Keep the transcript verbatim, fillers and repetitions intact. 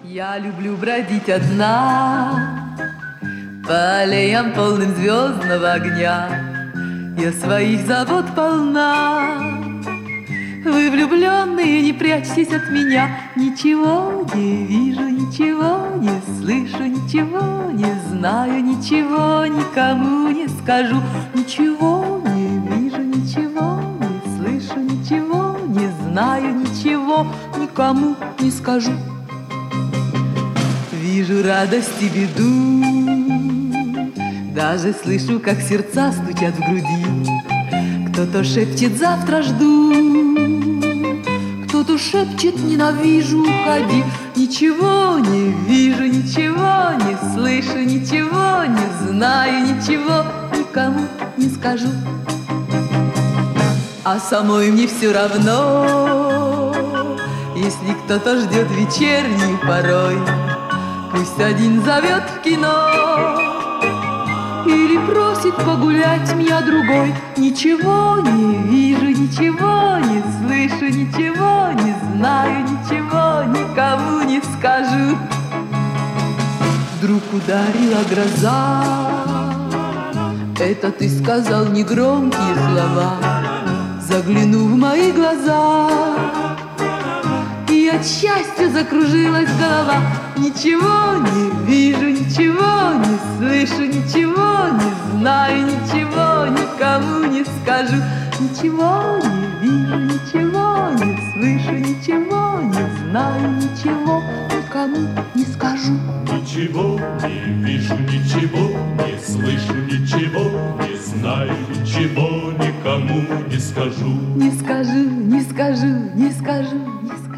Я люблю бродить одна по аллеям, полным звездного огня. Я своих забот полна. Вы, влюбленные, не прячьтесь от меня. Ничего не вижу, ничего не слышу, ничего не знаю, ничего никому не скажу. Ничего не вижу, ничего не слышу, ничего не знаю, ничего никому не скажу. Вижу радость и беду, даже слышу, как сердца стучат в груди. Кто-то шепчет: завтра жду, кто-то шепчет: ненавижу, уходи. Ничего не вижу, ничего не слышу, ничего не знаю, ничего никому не скажу. А самой мне все равно, если кто-то ждет вечернюю порой. Пусть один зовет в кино или просит погулять меня другой. Ничего не вижу, ничего не слышу, ничего не знаю, ничего никому не скажу. Вдруг ударила гроза, это ты сказал негромкие слова, заглянув в мои глаза, и от счастья закружилась голова. Ничего не вижу, ничего не слышу, ничего не знаю, ничего никому не скажу. Ничего не вижу, ничего не слышу, ничего не знаю, ничего никому не скажу. Ничего не вижу, ничего не слышу, ничего не знаю, ничего никому не скажу. Не скажу, не скажу, не скажу, не скажу.